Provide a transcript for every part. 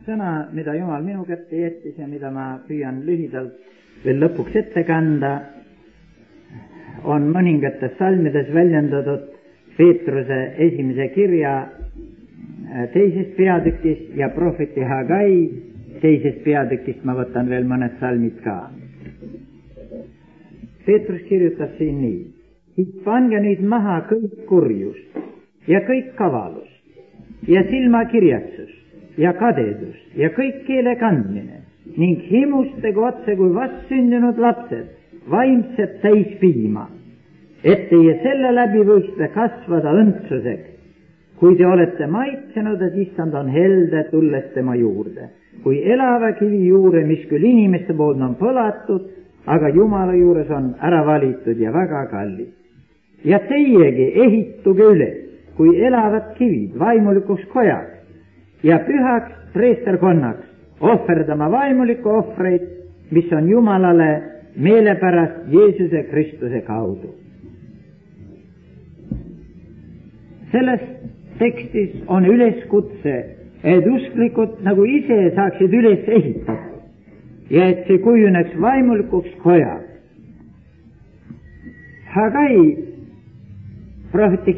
sõna, mida Jumal minu kätte jättis ja mida ma püüan lühidalt veel lõpuks ette kanda, on mõningates salmides väljendatud Peetruse esimese kirja 2. peatükis ja prohveti Hagai 2. peatükist ma võtan veel mõned salmid ka. Peetrus kirjutab siin nii: pange nüüd maha kõik kurjus ja kõik kavalus ja silmakirjatsus ja kadedus ja kõik keele kandmine ning himustegu otse kui vastsündinud lapsed vaimset täispiima, et teie selle läbi võiksite kasvada õndsuseks, kui te olete maitsenud, et issand on helde, tulles tema juurde, kui elava kivi juure, mis küll inimeste poolt on põlatud, aga Jumala juures on ära valitud ja väga kallis. Ja teiegi ehituge üles, kui elavad kivid vaimulikuks kojaks ja pühaks preesterkonnaks, ohverdama vaimulikku ohvreid, mis on Jumalale meelepärast Jeesuse Kristuse kaudu. Selles tekstis on üleskutse, et usklikud nagu ise saaksid üles ehitatud ja et see kujuneks vaimulikuks kojaks. Hagai prohveti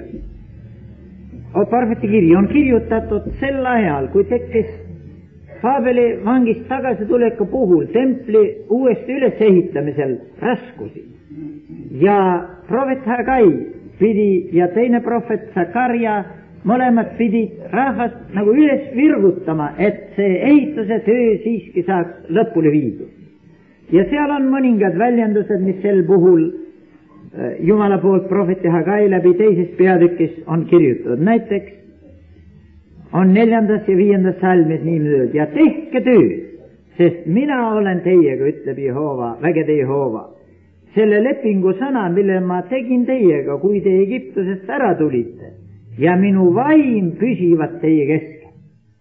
kiri on kirjutatud sel ajal, kui tekkis Paabeli vangist tagasituleku puhul templi uuesti ülesehitamisel raskusi ja prohvet Hagai pidi ja teine prohvet Zakaria mõlemad pidid rahvast nagu üles virgutama, et see ehituse töö siiski saaks lõpule viidud. Ja seal on mõningad väljendused, mis sel puhul Jumala poolt prohveti Hagai läbi 2. peatükis on kirjutatud. Näiteks on 4. ja 5. salmis niimoodi öeldud: ja tehke tööd, sest mina olen teiega, ütleb Jehova, vägede Jehova. Selle lepingu sõna, mille ma tegin teiega, kui te Egiptusest ära tulite, ja minu vaim püsivad teie keskel.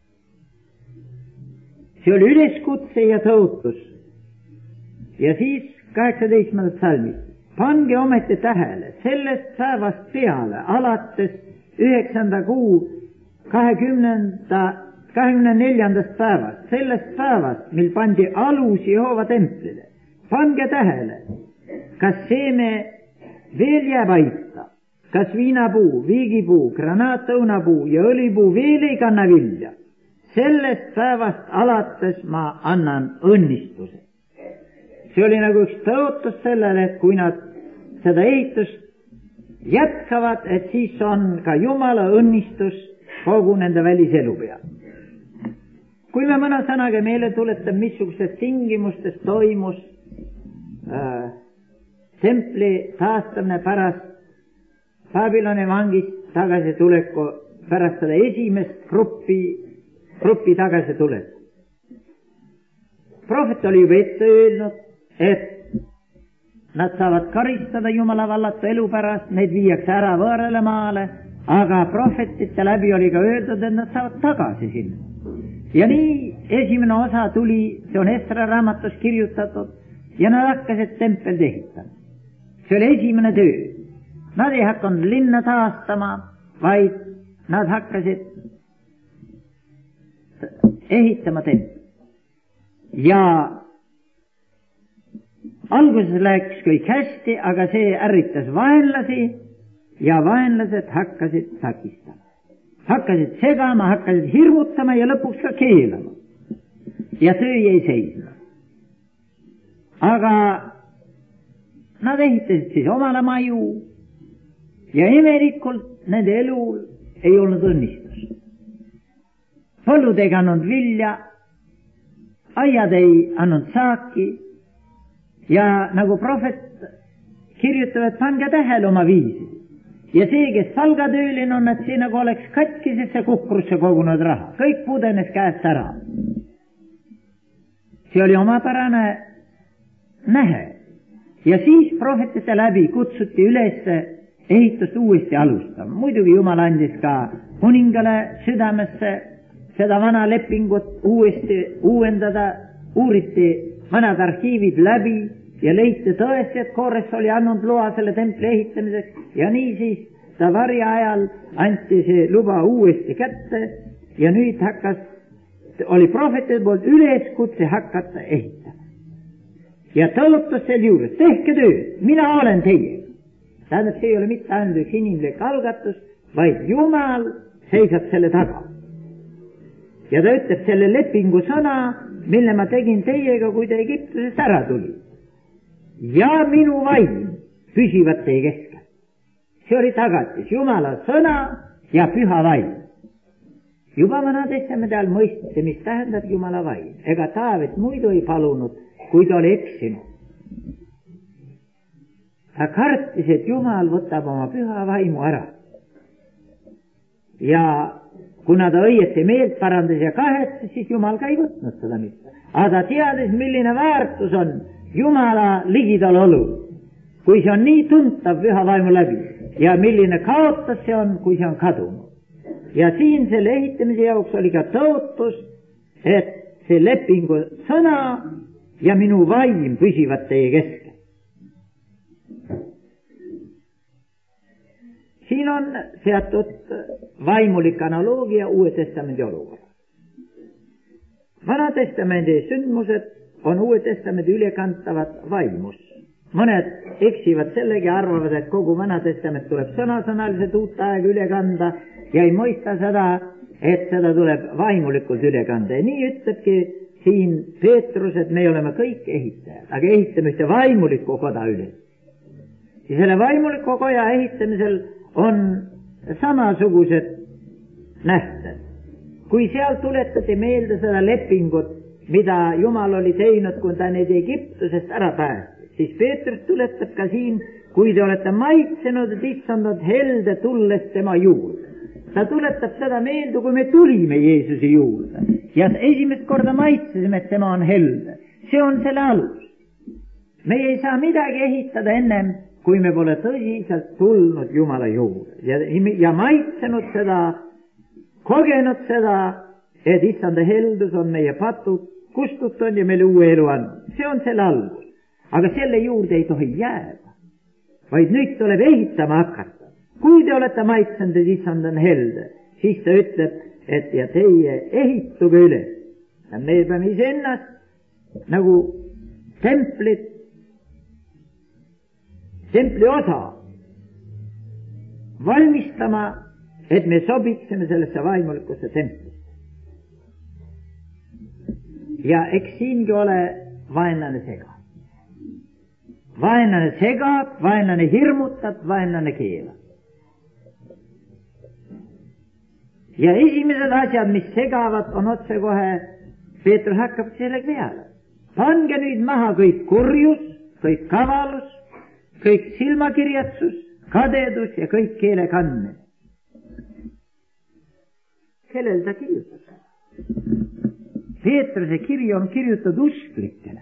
See oli üleskutse ja tõotus. Ja siis 18. salmis: pange ometi tähele, sellest päevast peale, alates 9. kuu 24. päevast, sellest päevast, mil pandi alus Jehova templile, pange tähele, kas seeme veel jääb aita, kas viinapuu, viigipuu, granaatõunapuu ja õlipuu veel ei kanna vilja. Sellest päevast alates ma annan õnnistuse. See oli nagu üks tõotus sellele, et kui nad seda ehitust jätkavad, et siis on ka Jumala õnnistus kogu nende väliselu peal. Kui me mõne sõnaga meile tuletab, missugustes tingimustes toimus templi taastamine pärast Babyloni vangist tagasituleku, pärast seda esimest gruppi tagasituleku. Prohvet oli juba ette öelnud, et nad saavad karistada Jumala vallatu elu pärast, need viiakse ära võõrale maale, aga prohvetite läbi oli ka öeldud, et nad saavad tagasi sinna. Ja nii esimene osa tuli, see on Esra raamatus kirjutatud, ja nad hakkasid templit ehitama. See oli esimene töö. Nad ei hakanud linna taastama, vaid nad hakkasid ehitama templit. Ja alguses läks kõik hästi, aga see ärritas vaenlasi ja vaenlased hakkasid takistama. Hakkasid segama, hakkasid hirmutama ja lõpuks ka keelama. Ja töö jäi seisma. Aga nad ehitasid siis omale maju ja imelikult nende elul ei olnud õnnistust. Põllud ei andnud vilja, aiad ei andnud saaki ja nagu prohvet kirjutab, et pange tähele oma viisi. Ja see, kes palgatööline on, et see nagu oleks katkisesse kukrusse kogunud raha. Kõik pudenes käest ära. See oli omapärane nähe. Ja siis prohvetite läbi kutsuti üles ehitust uuesti alustama. Muidugi Jumal andis ka kuningale südamesse seda vana lepingut uuesti uuendada, uuriti vanad arhiivid läbi ja leiti tõesti, et Koores oli andnud loa selle templi ehitamiseks ja niisiis Tavaria ajal anti see luba uuesti kätte ja nüüd hakkas oli prohvetide poolt üleskutse hakata ehitama. Ja tõotas selle juures, tehke tööd, mina olen teiega. Tähendab, see ei ole mitte ainult üks inimlik algatus, vaid Jumal seisab selle taga. Ja ta ütleb selle lepingu sõna, mille ma tegin teiega, kui te Egiptusest ära tuli. Ja minu vaim püsivad teie keskel. See oli tagatis, Jumala sõna ja püha vaim. Juba Vana Testamendi all mõisteti, mis tähendab Jumala vaim. Ega Taavet muidu ei palunud, kui ta oli eksinud. Ta kartis, et Jumal võtab oma püha vaimu ära. Ja kuna ta õieti meelt parandas ja kahetses, siis Jumal ka ei võtnud seda mitte. Aga ta teadis, milline väärtus on Jumala ligidal olu, kui see on nii tuntav püha vaimu läbi ja milline kaotus see on, kui see on kadunud. Ja siin selle ehitamise jaoks oli ka tõotus, et see lepingu sõna ja minu vaim püsivad teie keskel. Siin on seatud vaimulik analoogia Uue Testamendi olukorra. Vana Testamendi sündmused on Uue Testamendi ülekantavad vaimus. Mõned eksivad sellegi ja arvavad, et kogu Vana Testament tuleb sõnasõnaliselt uut aega üle kanda ja ei mõista seda, et seda tuleb vaimulikult üle kanda. Ja nii ütlebki siin Peetrus, et me oleme kõik ehitajad, aga ehitame ühte vaimulikku koda üles. Ja selle vaimuliku koja ehitamisel on samasugused nähted. Kui seal tuletati meelde seda lepingut, mida Jumal oli teinud, kui ta neid Egiptusest ära päästis, siis Peetrus tuletab ka siin, kui te olete maitsenud, et issand on helde tulles tema juurde. Ta tuletab seda meelde, kui me tulime Jeesuse juurde. Ja esimest korda maitsesime, et tema on helde. See on selle alus. Me ei saa midagi ehitada ennem, kui me pole tõsiselt tulnud Jumala juurde. Ja maitsenud seda, kogenud seda, et issanda heldus on meie patud kustutanud ja meile uue elu andnud. See on selle alus. Aga selle juurde ei tohi jääda, vaid nüüd tuleb ehitama hakata. Kui te olete maitsenud, et issand on helde, siis ta ütleb, et ja teie ehituge üles. Ja me peame iseennast nagu templi osa valmistama, et me sobitseme sellesse vaimulikusse templisse. Ja eks siingi ole vaenlane segab. Vaenlane segab, vaenlane hirmutab, vaenlane keelab. Ja esimesed asjad, mis segavad, on otsekohe, Peetrus hakkab selle peale. Pange nüüd maha kõik kurjus, kõik kavalus, kõik silmakirjatsus, kadedus ja kõik keelekandmine. Kellel ta kirjutab? Peetruse kiri on kirjutatud usklikele.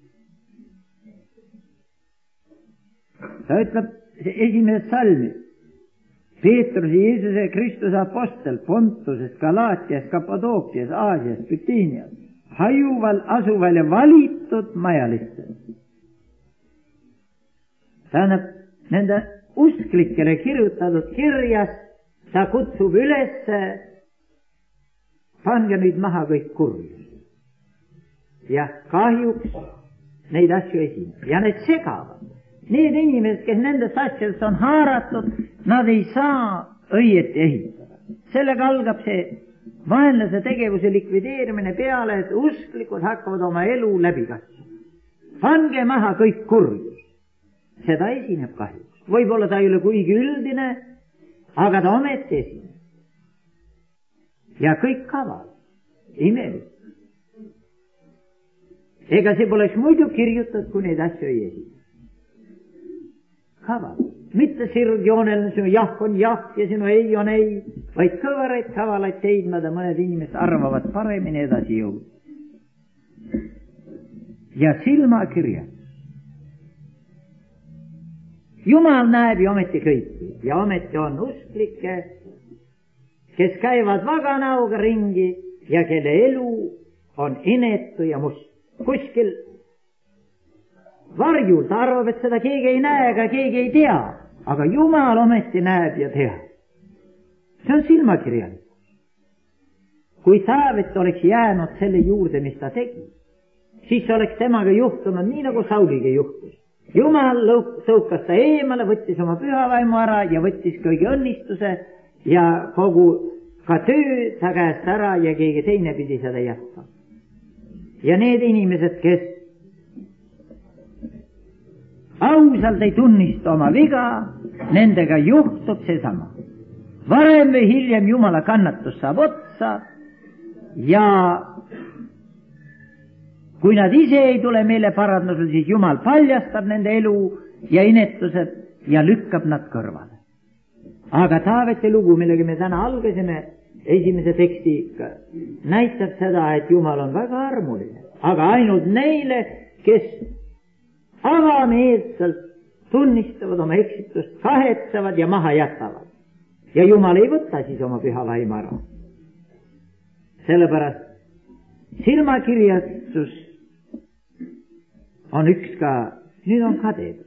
Ta ütleb esimeses salmis, Peetrus, Jeesuse Kristuse apostel, Pontuses, Galaatias, Kappadookias, Aasias, Bütiinias, hajuval, asuval ja valitud majalistel. Tähendab, nende usklikele kirjutatud kirjas ta kutsub üles, pange nüüd maha kõik kurjus. Ja kahjuks neid asju esineb ja need segavad. Need inimesed, kes nendest asjadest on haaratud, nad ei saa õieti ehitada. Sellega algab see vaenlase tegevuse likvideerimine peale, et usklikud hakkavad oma elu läbi katsuma. Pange maha kõik kurjus. Seda esineb kahjuks. Võib-olla ta ei ole kuigi üldine, aga ta ometi esineb. Ja kõik kaval. Imelik. Ega see poleks muidu kirjutatud, kui neid asju ei esineb. Kaval. Mitte sirgjooneline, sinu jah on jah ja sinu ei on ei, vaid kõvaraid kavalaid teidmada mõned inimesed arvavad paremini edasi jõuda. Ja silmakirjad. Jumal näeb ju ometi kõiki ja ometi on usklikke, kes käivad vaganauga ringi ja kelle elu on inetu ja must. Kuskil varjul ta arvab, et seda keegi ei näe ega keegi ei tea, aga Jumal ometi näeb ja teab. See on silmakirjalik. kui Taavet oleks jäänud selle juurde, mis ta tegi, siis oleks temaga juhtunud nii, nagu Sauliga juhtus. Jumal tõukas ta eemale, võttis oma pühavaimu ära ja võttis kõigi õnnistuse ja kogu ka töö ta käest ära ja keegi teine pidi seda jätma. Ja need inimesed, kes ausalt ei tunnista oma viga, nendega juhtub seesama. Varem või hiljem Jumala kannatus saab otsa ja kui nad ise ei tule meile parandusele, siis Jumal paljastab nende elu ja inetused ja lükkab nad kõrvale. Aga Taaveti lugu, millega me täna algasime, esimese tekstiga, näitab seda, et Jumal on väga armuline, aga ainult neile, kes avameelselt tunnistavad oma eksitust, kahetsevad ja maha jätavad. Ja Jumal ei võta siis oma püha vaimu ära. Sellepärast silmakirjastus on üks ka, nüüd on kadedus.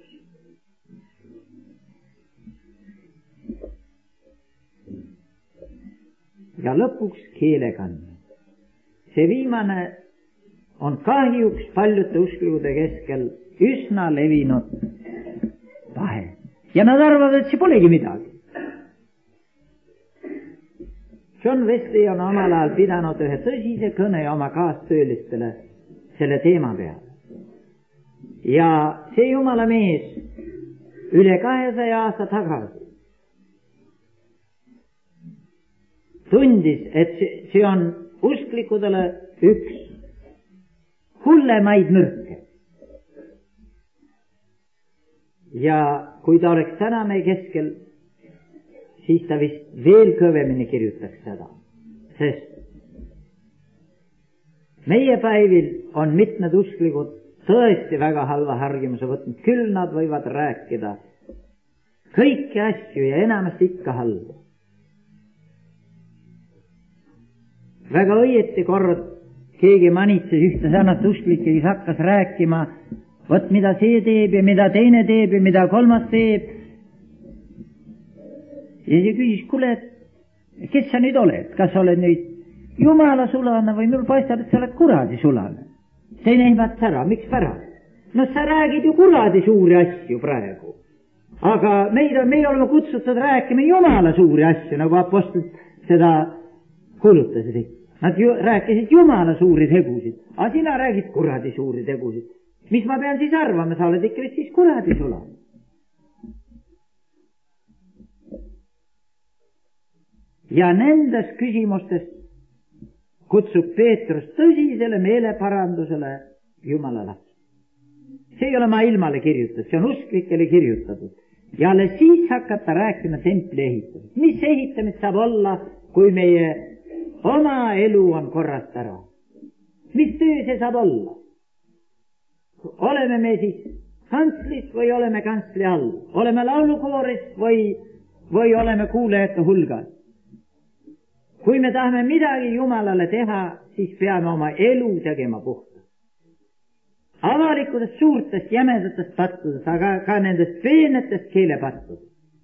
Ja lõpuks keelekandmine. See viimane on kahjuks paljude usklikude keskel üsna levinud vahe. Ja nad arvavad, et see polegi midagi. John Wesley on omal ajal pidanud ühe tõsise kõne oma kaastöölistele selle teema peale. Ja see jumala mees üle 200 aasta tagasi tundis, et see on usklikudele üks hullemaid mürke. Ja kui ta oleks täna meie keskel, siis ta vist veel kõvemini kirjutaks seda, sest meie päevil on mitmed usklikud tõesti väga halva harjumuse võtnud, küll nad võivad rääkida kõiki asju ja enamast ikka halba. Väga õieti kord keegi manitses ühte sarnast usklikke, kes hakkas rääkima, võt mida see teeb ja mida teine teeb ja mida kolmas teeb. Ja see küsis, kuule, kes sa nüüd oled? Kas sa oled nüüd Jumala sulane või mul paistab, et sa oled kuradi sulane? Teine ehmats ära, miks pärast? No sa räägid ju kuradi suuri asju praegu. Aga meie oleme kutsutud rääkima Jumala suuri asju, nagu apostlid seda kuulutasid. Nad rääkisid Jumala suuri tegusid, aga sina räägid kuradi suuri tegusid. Mis ma pean siis arvama, sa oled ikka siis kuradi sulane. Ja nendes küsimustes kutsub Peetrus tõsisele meeleparandusele Jumala laps. See ei ole ma ilmale kirjutatud, see on usklikele kirjutatud. Ja alles siis hakata rääkima templi ehitamist. Mis ehitamist saab olla, kui meie oma elu on korrast ära? Mis töö see saab olla? Oleme me siis kantslis või oleme kantsli all? Oleme laulukooris või oleme kuulajate hulgas? Kui me tahame midagi Jumalale teha, siis peame oma elu tegema puhtaks. Avalikudest suurtest jämedatest pattudest, aga ka nendest peenetest keelepattudest.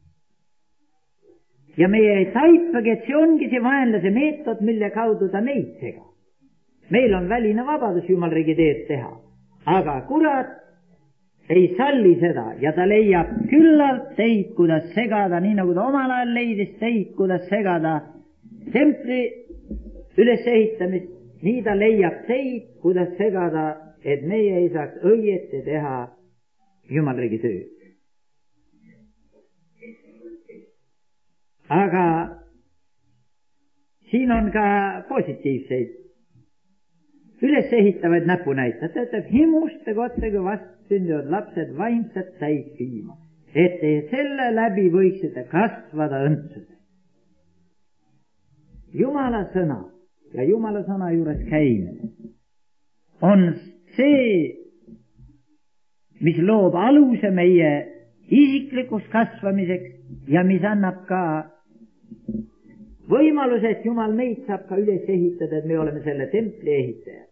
Ja meie ei taipagi, et see ongi see vaenlase meetod, mille kaudu ta meid segab. Meil on väline vabadus Jumalriigi teed teha, aga kurat ei salli seda ja ta leiab küllalt teid, kuidas segada, nii nagu ta omal ajal leidis teid, kuidas segada templi ülesehitamist, nii ta leiab teid, kuidas segada, et meie ei saaks õieti teha Jumalriigi tööd. Aga siin on ka positiivseid ülesehitavaid näpunäitajad. Ta ütleb, himuste kotsega vastsündivad lapsed vaimset täis viima, et te selle läbi võiksite kasvada õndsuses. Jumala sõna ja Jumala sõna juures käimine on see, mis loob aluse meie isiklikuks kasvamiseks ja mis annab ka võimaluse, et Jumal meid saab ka üles ehitada, et me oleme selle templi ehitajad.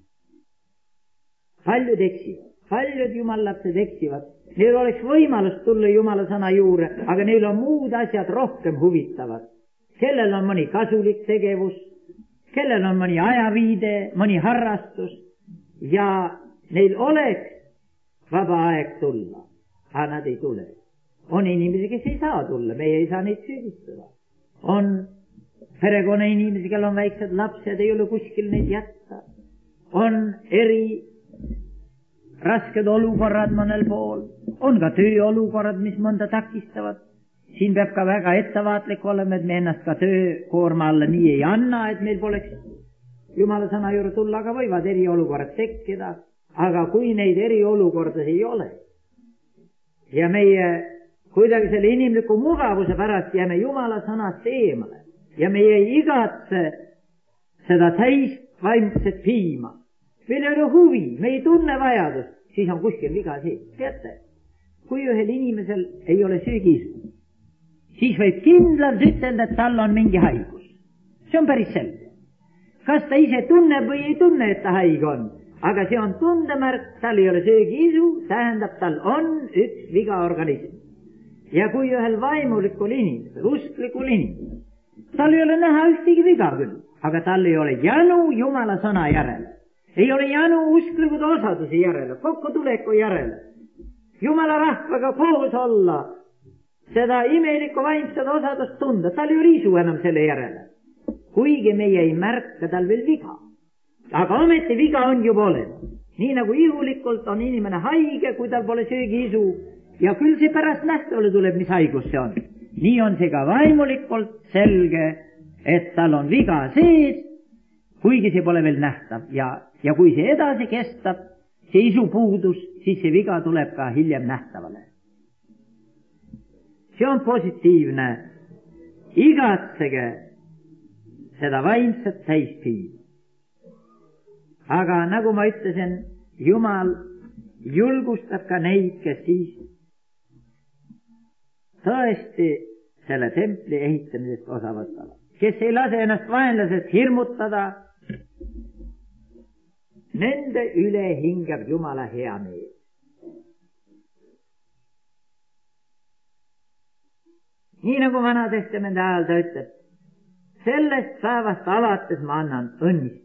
Paljud eksivad, paljud jumalapsed eksivad. Neil oleks võimalus tulla Jumala sõna juurde, aga neil on muud asjad rohkem huvitavad. Kellel on mõni kasulik tegevus, kellel on mõni ajaviide, mõni harrastus ja neil oleks vaba aeg tulla, aga nad ei tule. On inimesi, kes ei saa tulla, meie ei saa neid süüdistada. On perekonna inimesi, kellel on väiksed lapsed, ei ole kuskil neid jätta. On eri rasked olukorrad mõnel pool, on ka tööolukorrad, mis mõnda takistavad. Siin peab ka väga ettevaatlik olema, et me ennast ka töökoorma alla nii ei anna, et meil poleks Jumala sõna juurde tulla, aga võivad eriolukorrad tekkida. Aga kui neid eriolukordas ei ole ja meie kuidagi selle inimliku mugavuse pärast jääme Jumala sõnast eemale ja meie ei igatse seda täis vaimset piima, meil ei ole huvi, me ei tunne vajadust, siis on kuskil viga sees. Teate, kui ühel inimesel ei ole söögiisu, siis võib kindlalt ütelda, et tal on mingi haigus. See on päris selge. Kas ta ise tunneb või ei tunne, et ta haige on, aga see on tundemärk, tal ei ole söögiisu, tähendab, tal on üks viga organism. Ja kui ühel vaimulikul inimesel, usklikul inimesel, tal ei ole näha ühtegi viga küll, aga tal ei ole janu Jumala sõna järele. Ei ole janu usklikud osaduse järele, kokkutuleku järele. Jumala rahvaga koos olla, seda imelikku vaimset osadust tunda, tal ei ole isu enam selle järele. Kuigi meie ei märka tal veel viga. Aga ometi viga on juba olemas. Nii nagu ihulikult on inimene haige, kui tal pole söögiisu, ja küll see pärast nähtavale tuleb, mis haigus see on. Nii on see ka vaimulikult selge, et tal on viga sees, kuigi see pole veel nähtav. Ja kui see edasi kestab, see isu puudus, siis see viga tuleb ka hiljem nähtavale. See on positiivne. Igatsege seda vaimset täispiima. Aga nagu ma ütlesin, Jumal julgustab ka neid, kes siis tõesti selle templi ehitamisest osa võtavad. Kes ei lase ennast vaenlasest hirmutada, nende üle hingab Jumala hea meel. Nii nagu Vana Testamendi ajal ta ütleb, sellest päevast alates ma annan õnnistust.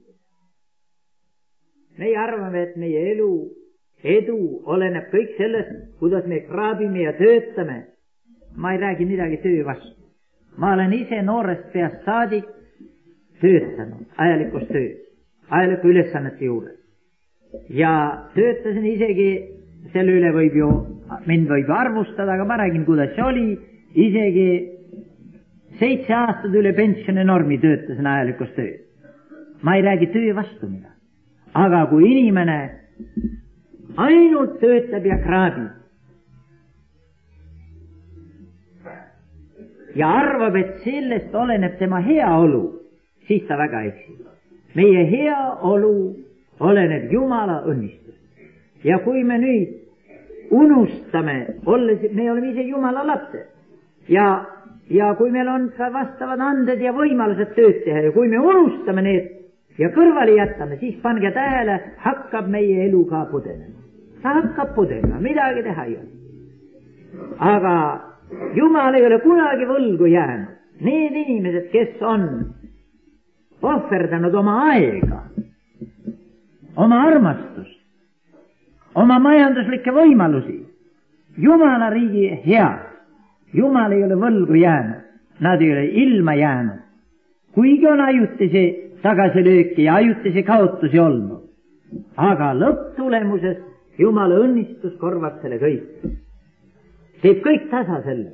Meie arvame, et meie edu oleneb kõik sellest, kuidas me kraabime ja töötame. Ma ei räägi midagi töö vastu. Ma olen ise noorest peast saadik töötanud ajalikus töös, ajaliku ülesannete juures. Ja töötasin isegi, selle üle mind võib arvustada, aga ma räägin, kuidas see oli, isegi 7 aastat üle pensioninormi töötasin ajalikus töös. Ma ei räägi töö vastu midagi. Aga kui inimene ainult töötab ja kraabib ja arvab, et sellest oleneb tema heaolu, siis ta väga eksib. Meie heaolu oleneb Jumala õnnistust. Ja kui me nüüd unustame, me oleme ise Jumala lapsed ja kui meil on ka vastavad anded ja võimalused tööd teha ja kui me unustame need ja kõrvale jätame, siis pange tähele, hakkab meie elu ka pudenema. Ta hakkab pudenema, midagi teha ei ole. Aga Jumal ei ole kunagi võlgu jäänud. Need inimesed, kes on ohverdanud oma aega, oma armastust, oma majanduslikke võimalusi, Jumala riigi head, Jumal ei ole võlgu jäänud, nad ei ole ilma jäänud. Kuigi on ajutisi tagasilööki ja ajutisi kaotusi olnud. Aga lõpptulemuses Jumala õnnistus korvab selle kõik. Teeb kõik tasa selle.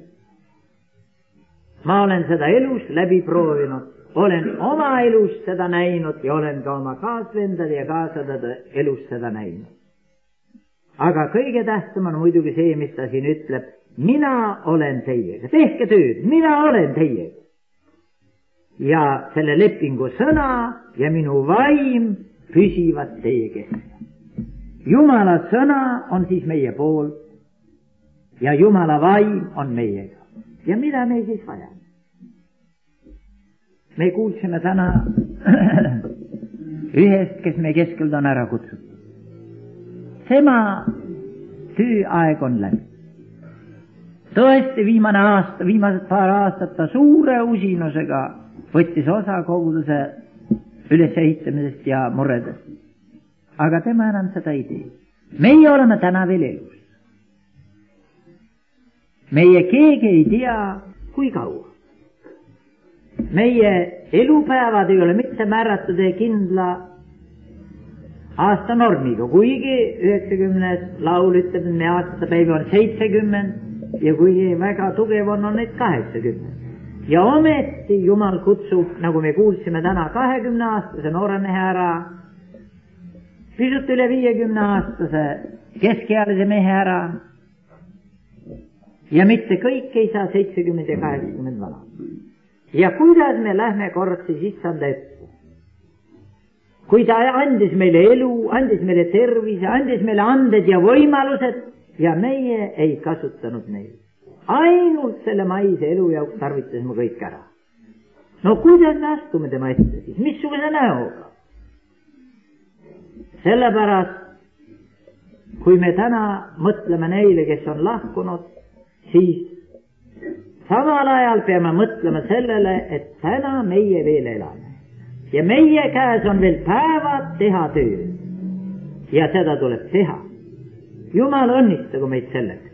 Ma olen seda elus läbi proovinud, olen oma elus seda näinud ja olen ka oma kaasvendade ja kaasade elus seda näinud. Aga kõige tähtsam on muidugi see, mis ta siin ütleb, mina olen teiega, tehke tööd, mina olen teiega. Ja selle lepingu sõna ja minu vaim püsivad teie keskel. Jumala sõna on siis meie pool ja Jumala vaim on meiega. Ja mida me siis vajame? Me kuulsime täna ühest, kes meie keskelt on ära kutsutud. Tema tööaeg on läbi. Tõesti viimased paar aastat ta suure usinusega võttis osa koguduse ülesehitamisest ja muredest. aga tema enam seda ei tee. meie oleme täna veel elus. meie keegi ei tea, kui kaua. meie elupäevad ei ole mitte määratud kindla aastanormiga, kuigi 90. laul ütleb, et meie aastapäev on 70 ja kuigi väga tugev on neid 80. ja ometi Jumal kutsub, nagu me kuulsime täna, 20-aastase noore mehe ära, pisut üle 50-aastase keskealise mehe ära ja mitte kõik ei saa 70 ja 80 vana. ja kuidas me lähme kord siis issanda ette? kui ta andis meile elu, andis meile tervise, andis meile anded ja võimalused ja meie ei kasutanud neid. ainult selle maise elu jaoks tarvitasime kõik ära. no kuidas me astume tema ette siis, missuguse näoga? sellepärast, kui me täna mõtleme neile, kes on lahkunud, siis samal ajal peame mõtlema sellele, et täna meie veel elame. ja meie käes on veel päevad teha tööd. ja seda tuleb teha. Jumal õnnistagu meid selleks.